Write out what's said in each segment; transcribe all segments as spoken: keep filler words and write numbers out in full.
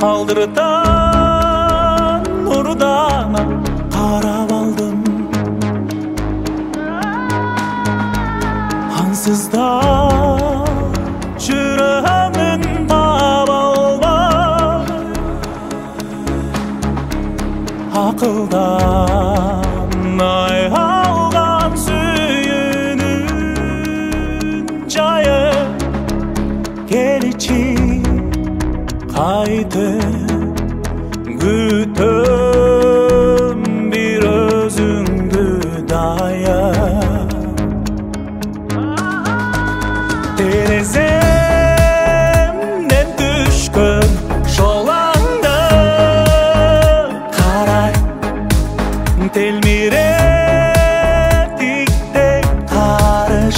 Aldırdan nurdana qarab aldım. Ansızda жүрегімін таба алмай, ақылдан айналған сүйінің жайы келечі қайтып күтім бір өзіңді дайа. Тереземнен түшкөн жолаңды қарай, телміретікте қарыш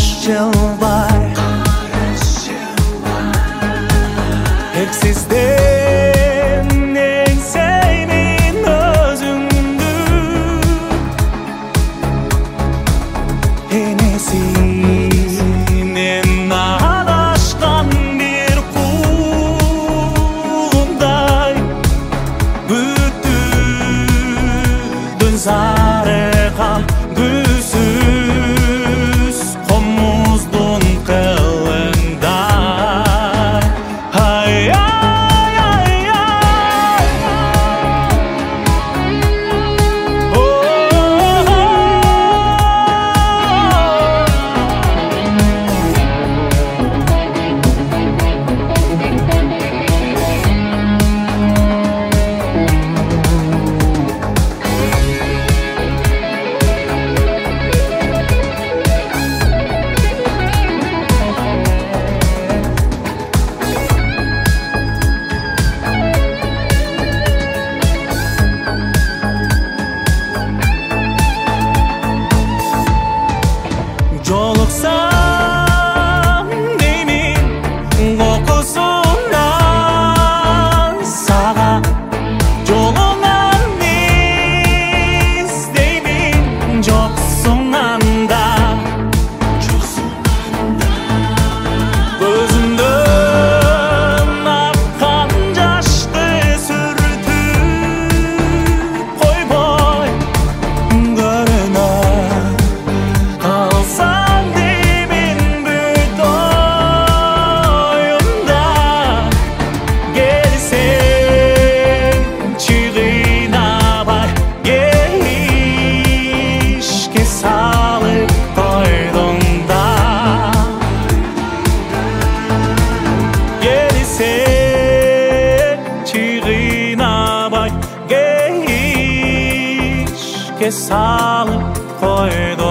жылбай,ексізден еңсеймін өзіңді, енесінен адашқан бір құлындай, бүтүдүн зарыған күсіз қомуздың қылындай. Ай, ай, ай, ай. О, жолықсам деймін қоқысынан саған, жолыңнан іздеймін жоқсыңнан да. Көзімден аққан жашты сүртіп қойбай, көрініп қалсам деймін бүт ойымда. Келсең чиғинабай, ешке салып қойдың да. Келсең чиғинабай, ешке салып қойдың.